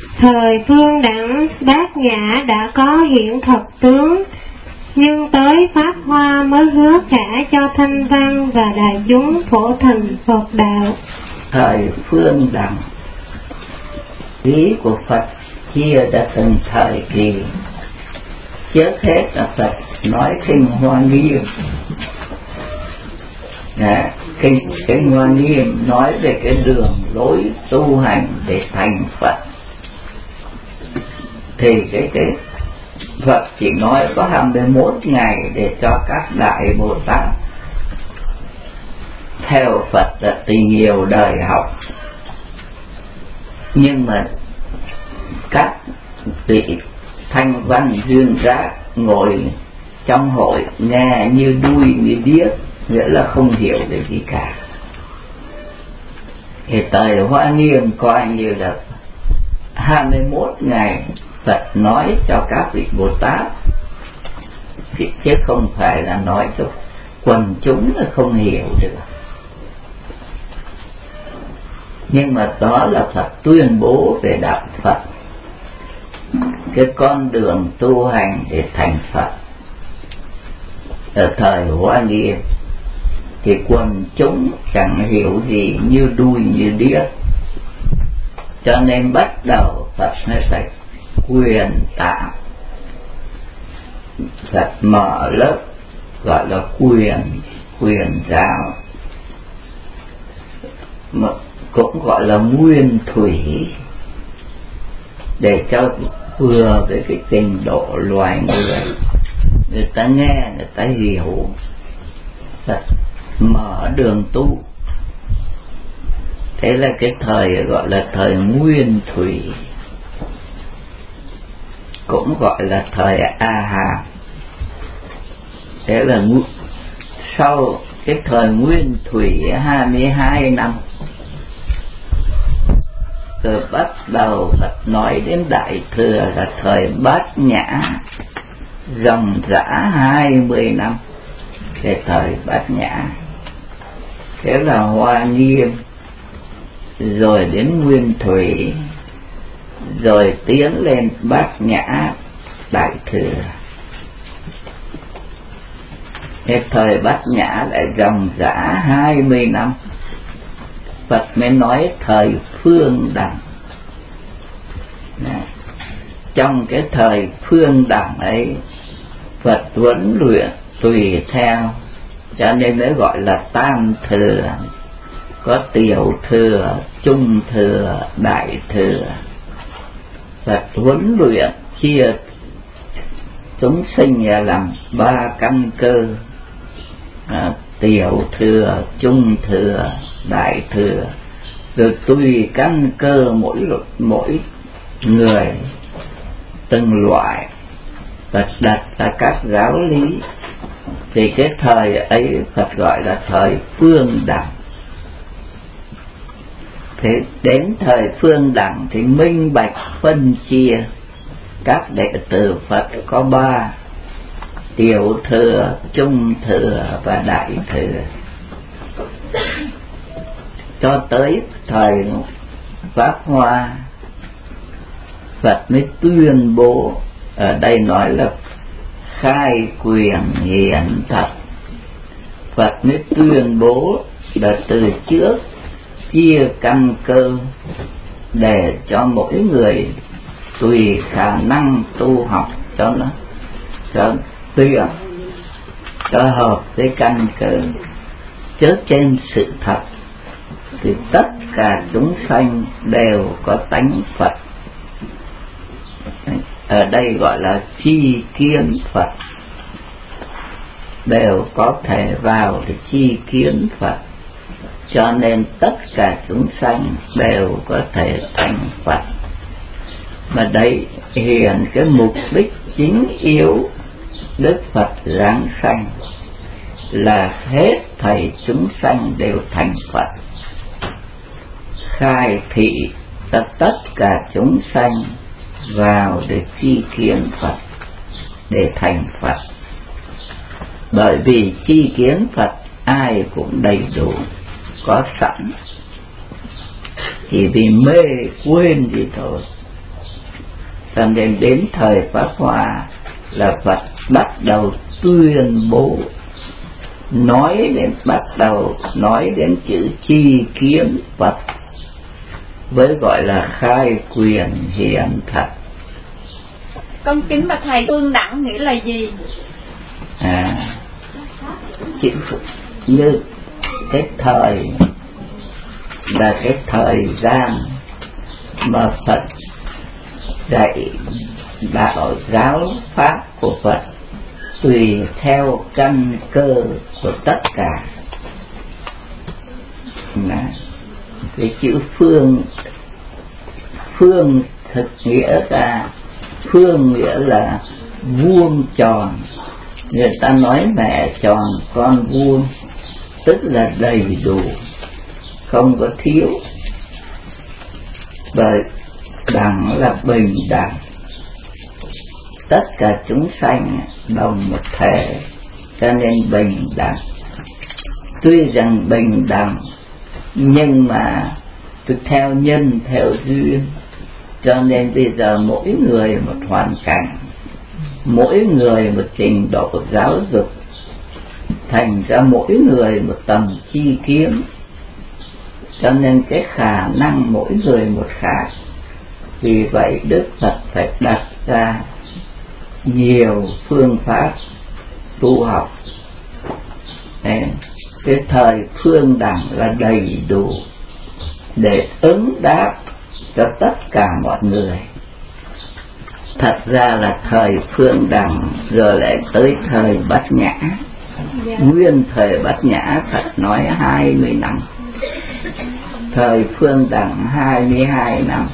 Thời Phương Đẳng, Bát Nhã đã có hiện thật tướng, nhưng tới Pháp Hoa mới hứa cả cho Thanh Văn và đại chúng phổ thành Phật đạo. Thời Phương Đẳng, ý của Phật chia đã từng thời kỳ. Trước hết là Phật nói kinh Hoa Nghiêm. Kinh Hoa Nghiêm nói về cái đường lối tu hành để thành Phật. Thì cái Phật chỉ nói có 21 ngày để cho các đại Bồ Tát theo Phật là tình nhiều đời học. Nhưng mà các vị Thanh Văn Dương Giác ngồi trong hội nghe như đuôi như điếc, nghĩa là không hiểu cái gì cả. Thì thời Hoa Nghiêm coi như là 21 ngày Phật nói cho các vị Bồ Tát, chứ không phải là nói cho quần chúng là không hiểu được. Nhưng mà đó là Phật tuyên bố về đạo Phật, cái con đường tu hành để thành Phật. Ở thời Hoa Nghiêm thì quần chúng chẳng hiểu gì, như đuôi như điếc, cho nên bắt đầu Phật mới phải quyền tạo. Phật mở lớp gọi là quyền giáo, mà cũng gọi là nguyên thủy, để cho vừa với cái trình độ loài người ta nghe, người ta hiểu. Phật mở đường tu. Thế là cái thời gọi là thời nguyên thủy, cũng gọi là thời A Hàm. Thế là sau cái thời nguyên thủy 22 năm, rồi bắt đầu Phật nói đến Đại Thừa là thời Bát Nhã, dòng dã 20 năm, cái thời Bát Nhã. Thế là Hoa Nghiêm, rồi đến Nguyên Thủy, rồi tiến lên Bát Nhã, Đại Thừa. Cái thời Bát Nhã lại dòng dã 20 năm, Phật mới nói thời Phương Đẳng. Trong cái thời Phương Đẳng ấy, Phật huấn luyện tùy theo, cho nên mới gọi là tam thừa. Có tiểu thừa, trung thừa, đại thừa. Phật huấn luyện chia chúng sinh ra làm 3 căn cơ: tiểu thừa, trung thừa, đại thừa. Rồi tùy căn cơ mỗi người từng loại Phật đặt ra các giáo lý. Thì cái thời ấy Phật gọi là thời Phương Đẳng. Thế đến thời Phương Đẳng thì minh bạch phân chia các đệ tử Phật có 3: tiểu thừa, trung thừa và đại thừa. Cho tới thời Pháp Hoa, Phật mới tuyên bố, ở đây nói là khai quyền hiển thật. Phật mới tuyên bố là từ trước chia căn cơ để cho mỗi người tùy khả năng tu học cho nó tiện, cho hợp với căn cơ. Trước trên sự thật thì tất cả chúng sanh đều có tánh Phật. Ở đây gọi là chi kiến Phật, đều có thể vào để chi kiến Phật, cho nên tất cả chúng sanh đều có thể thành Phật. Mà đây hiện cái mục đích chính yếu Đức Phật giáng sanh là hết thảy chúng sanh đều thành Phật, khai thị tất cả chúng sanh vào để chi kiến Phật, để thành Phật. Bởi vì chi kiến Phật ai cũng đầy đủ, có sẵn, chỉ vì mê quên gì thôi. Cho nên đến thời Pháp Hoa là Phật bắt đầu tuyên bố, bắt đầu nói đến chữ chi kiến Phật, với gọi là khai quyền hiện thật. Con kính bạch thầy, phương đẳng nghĩa là gì? Chữ như cái thời là cái thời gian mà Phật dạy đạo giáo pháp của Phật tùy theo căn cơ của tất cả. Cái chữ phương thực nghĩa ra, phương nghĩa là vuông tròn. Người ta nói mẹ tròn con vuông, tức là đầy đủ, không có thiếu. Bởi đẳng là bình đẳng, tất cả chúng sanh đồng một thể, cho nên bình đẳng. Tuy rằng bình đẳng nhưng mà theo nhân theo duyên, cho nên bây giờ mỗi người một hoàn cảnh, mỗi người một trình độ giáo dục, thành ra mỗi người một tầm chi kiến, cho nên cái khả năng mỗi người một khác. Vì vậy Đức Phật phải đặt ra nhiều phương pháp tu học. Cái thời phương đẳng là đầy đủ để ứng đáp cho tất cả mọi người. Thật ra là thời phương đẳng rồi lại tới thời Bát Nhã. Nguyên thời Bát Nhã Phật nói 20 năm, thời phương đẳng 22 năm.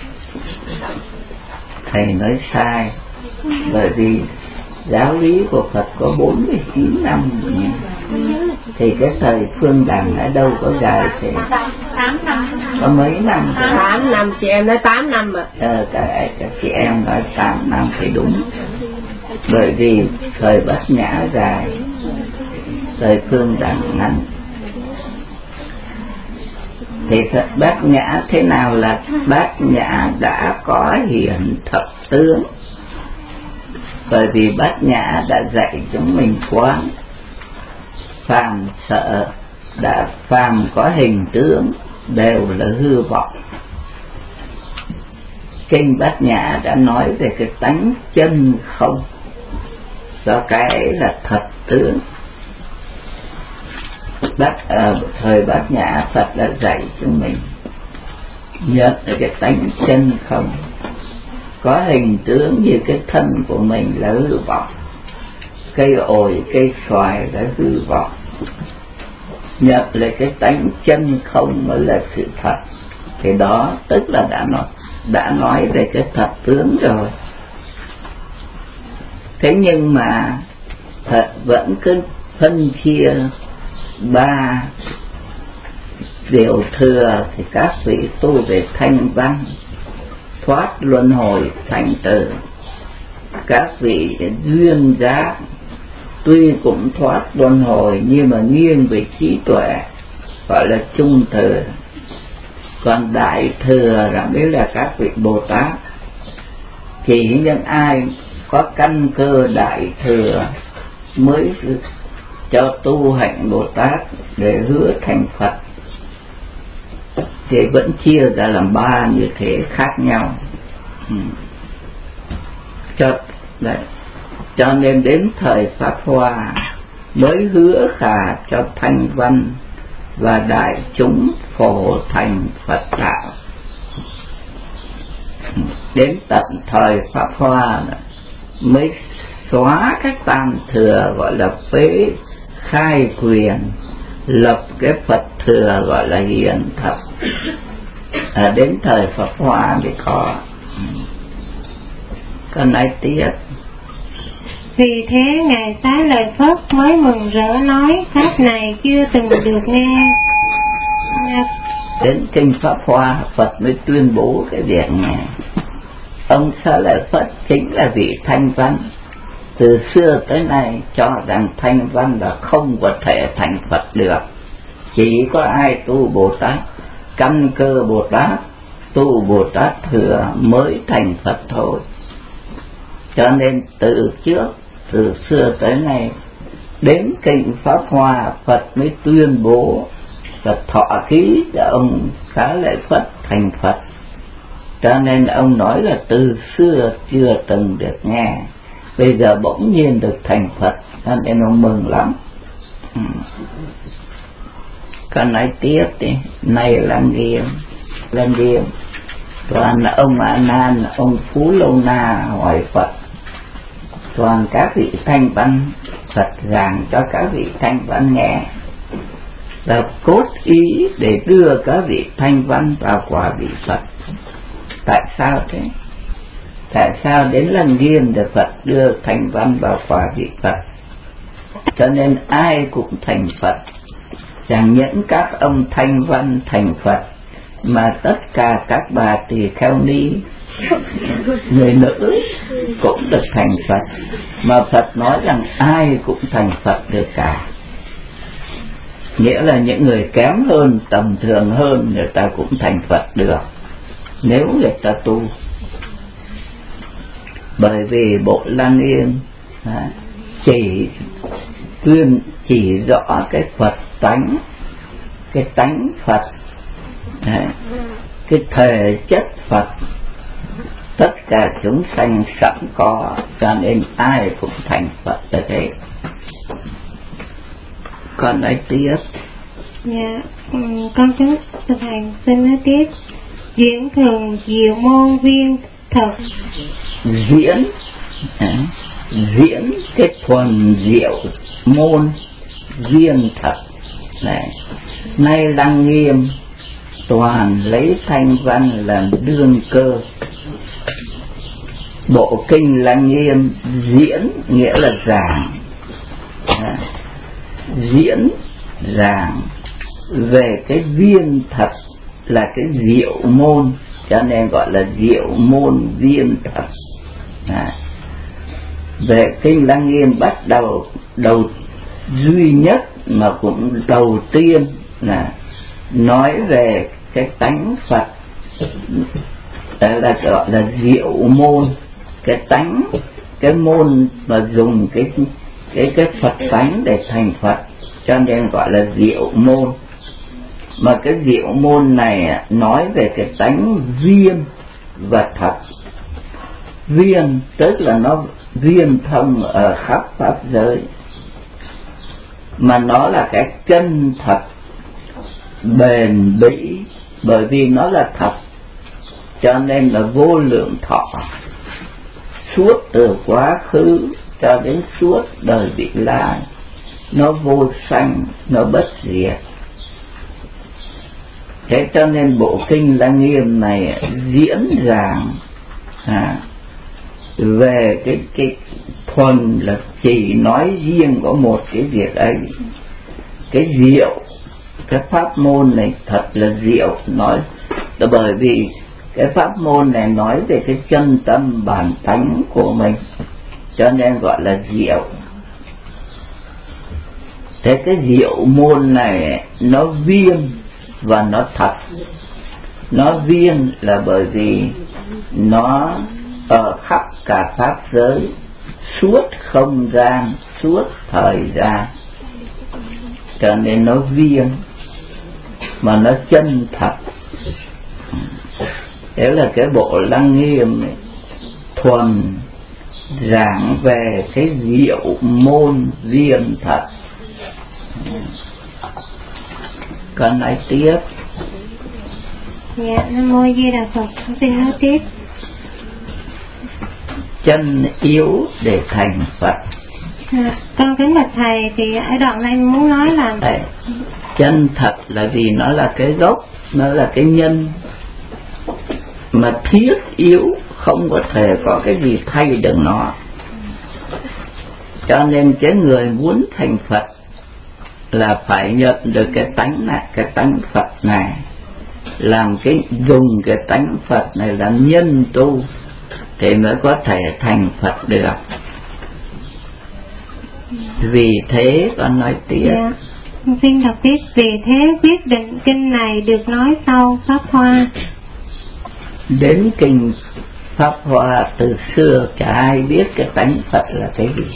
Thầy nói sai, bởi vì giáo lý của Phật có 49 năm nhỉ? Thì cái thời phương đẳng ở đâu có dài thế? 8 năm. Có mấy năm? 8 năm, chị em nói 8 năm ạ. Các chị em nói 8 năm thì đúng. Bởi vì thời Bát Nhã dài, thời phương đẳng ngắn. Thì Bát Nhã thế nào là Bát Nhã đã có hiển thập tướng? Bởi vì Bát Nhã đã dạy chúng mình quán phàm sợ, đã phàm có hình tướng đều là hư vọng. Kinh Bát Nhã đã nói về cái tánh chân không, do cái ấy là thật tướng. Thời Bát Nhã Phật đã dạy chúng mình nhận được cái tánh chân không, có hình tướng như cái thân của mình là hư vọng, cây ổi cây xoài là hư vọng. Nhận lại cái tánh chân không mới là sự thật. Thì đó tức là đã nói về cái thật tướng rồi. Thế nhưng mà Phật vẫn cứ phân chia 3 điều thừa. Thì các vị tu về thanh văn, thoát luân hồi thành tử. Các vị duyên giác tuy cũng thoát luân hồi nhưng mà nghiêng về trí tuệ, gọi là trung thừa. Còn đại thừa là biết là các vị Bồ Tát. Chỉ những ai có căn cơ đại thừa mới cho tu hạnh Bồ Tát để hứa thành Phật. Thì vẫn chia ra làm 3 như thế khác nhau. Cho nên đến thời Pháp Hoa mới hứa khả cho thanh văn và đại chúng phổ thành Phật đạo. Đến tận thời Pháp Hoa mới xóa các tam thừa gọi là phế, khai quyền, lập cái Phật thừa gọi là hiền thật. Đến thời Pháp Hoa thì có. Còn ai tiếp? Vì thế Ngài Xá Lợi Phất mới mừng rỡ nói pháp này chưa từng được nghe. Đến kinh Pháp Hoa Phật mới tuyên bố cái việc này. Ông Xá Lợi Phất chính là vị thanh văn, từ xưa tới nay cho rằng thanh văn là không có thể thành Phật được. Chỉ có ai tu Bồ Tát, căn cơ Bồ Tát tu Bồ Tát thừa mới thành Phật thôi. Cho nên từ trước, từ xưa tới nay, đến kinh Pháp Hoa, Phật mới tuyên bố Phật thọ ký cho ông Xá Lợi Phất thành Phật. Cho nên ông nói là từ xưa chưa từng được nghe, bây giờ bỗng nhiên được thành Phật, cho nên ông mừng lắm. Còn nói tiếp đi, này Lăng Nghiêm, toàn ông A Nan, ông Phú Lâu Na hỏi Phật, toàn các vị thanh văn, Phật giảng cho các vị thanh văn nghe, là cốt ý để đưa các vị thanh văn vào quả vị Phật. Tại sao thế? Tại sao đến Lăng Nghiêm để Phật đưa thanh văn vào quả vị Phật? Cho nên ai cũng thành Phật, chẳng những các ông thanh văn thành Phật, mà tất cả các bà tỳ kheo ni, người nữ cũng được thành Phật. Mà Phật nói rằng ai cũng thành Phật được cả, nghĩa là những người kém hơn, tầm thường hơn, người ta cũng thành Phật được, nếu người ta tu. Bởi vì bộ Lăng Nghiêm chỉ rõ cái Phật tánh, cái tánh Phật, cái thể chất Phật, tất cả chúng sanh sẵn có, cho nên ai cũng thành Phật là thế. Con nói tiếp. Dạ, con kính thầy xin nói tiếp. Diễn thường diệu môn viên thật. Diễn cái thuần diệu môn viên thật này. Nay Lăng Nghiêm toàn lấy thanh văn làm đương cơ. Bộ kinh Lăng Nghiêm diễn nghĩa là giảng, diễn giảng về cái viên thật là cái diệu môn, cho nên gọi là diệu môn viên thật. Về kinh Lăng Nghiêm bắt đầu duy nhất mà cũng đầu tiên là nói về cái tánh Phật, đó là gọi là diệu môn. Cái tánh, cái môn mà dùng cái Phật tánh để thành Phật, cho nên gọi là diệu môn. Mà cái diệu môn này nói về cái tánh viên và thật. Viên tức là nó viên thông ở khắp pháp giới, mà nó là cái chân thật bền bỉ, bởi vì nó là thật, cho nên là vô lượng thọ, suốt từ quá khứ cho đến suốt đời vị lai, nó vô sanh, nó bất diệt. Thế cho nên bộ kinh Lăng Nghiêm này diễn giảng về cái thuần là chỉ nói riêng có một cái việc ấy, cái diệu, cái pháp môn này thật là diệu. Nói là bởi vì cái pháp môn này nói về cái chân tâm bản tánh của mình, cho nên gọi là diệu. Thế cái diệu môn này nó viên và nó thật. Nó viên là bởi vì nó ở khắp cả pháp giới, suốt không gian, suốt thời gian, cho nên nó viên mà nó chân thật. Thế là cái bộ Lăng Nghiêm này thuần giảng về cái diệu môn viên thật. Con nói tiếp. Dạ, Nam Mô Di Đà Phật. Xin nói tiếp. Chân yếu để thành Phật. Con kính bạch thầy, thì ở đoạn này muốn nói là chân thật là vì nó là cái gốc, nó là cái nhân mà thiết yếu, không có thể có cái gì thay được nó. Cho nên cái người muốn thành Phật là phải nhận được cái tánh này, cái tánh Phật này, làm cái dùng cái tánh Phật này làm nhân tu thì mới có thể thành Phật được. Vì thế con nói tiếp. Dạ, xin đọc tiếp. Vì thế quyết định kinh này được nói sau Pháp Hoa. đến kinh Pháp Hoa từ xưa chả ai biết cái tánh Phật là cái gì.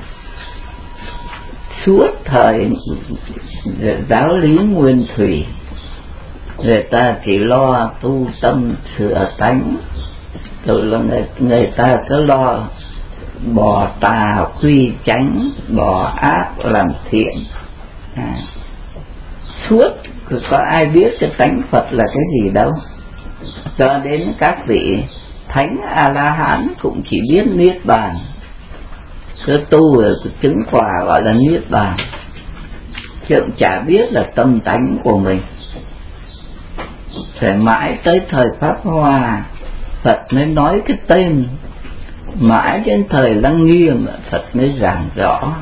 Suốt thời giáo lý nguyên thủy, người ta chỉ lo tu tâm sửa tánh, rồi là người ta cứ lo bỏ tà quy chánh, bỏ ác làm thiện. Suốt có ai biết cái tánh Phật là cái gì đâu. Cho đến các vị thánh A-la-hán cũng chỉ biết niết bàn, cứ tu rồi chứng quả gọi là niết bàn, chứ cũng chả biết là tâm tánh của mình. Phải mãi tới thời Pháp Hoa Phật mới nói cái tên, mãi đến thời Lăng Nghiêm Phật mới giảng rõ.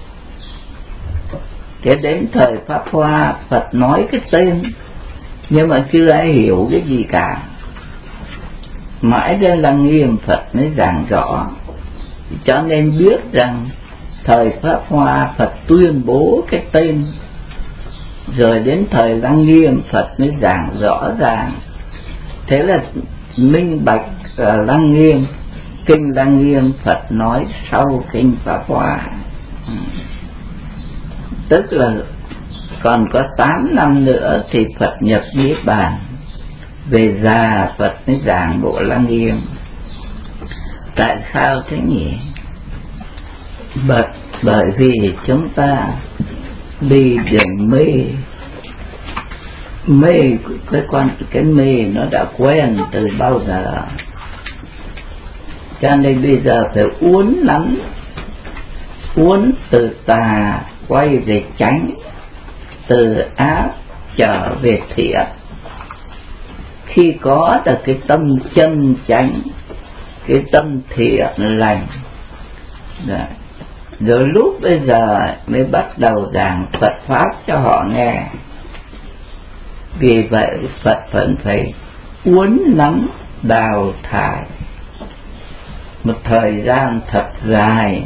Thế đến thời Pháp Hoa Phật nói cái tên, nhưng mà chưa ai hiểu cái gì cả. Mãi đến Lăng Nghiêm Phật mới giảng rõ. Cho nên biết rằng thời Pháp Hoa Phật tuyên bố cái tên, rồi đến thời Lăng Nghiêm Phật mới giảng rõ ràng. Thế là minh bạch Lăng Nghiêm, kinh Lăng Nghiêm Phật nói sau kinh Pháp Hoa. Tức là còn có 8 năm nữa thì Phật nhập Niết Bàn, về già Phật mới giảng bộ Lăng Nghiêm. Tại sao thế nhỉ? Bởi vì chúng ta đi đường mê cái mê nó đã quen từ bao giờ, cho nên bây giờ phải uốn nắn, uốn từ tà quay về chánh, từ ác trở về thiện. Khi có được cái tâm chân chánh, cái tâm thiện lành, rồi lúc bây giờ mới bắt đầu giảng Phật Pháp cho họ nghe. Vì vậy Phật vẫn phải uốn nắn đào thải một thời gian thật dài.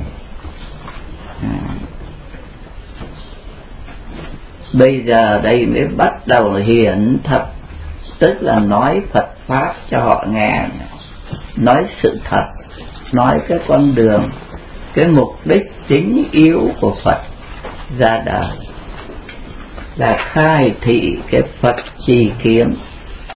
Bây giờ đây mới bắt đầu hiện thật, tức là nói Phật Pháp cho họ nghe, nói sự thật, nói cái con đường, cái mục đích chính yếu của Phật ra đời là khai thị cái Phật chi kiến.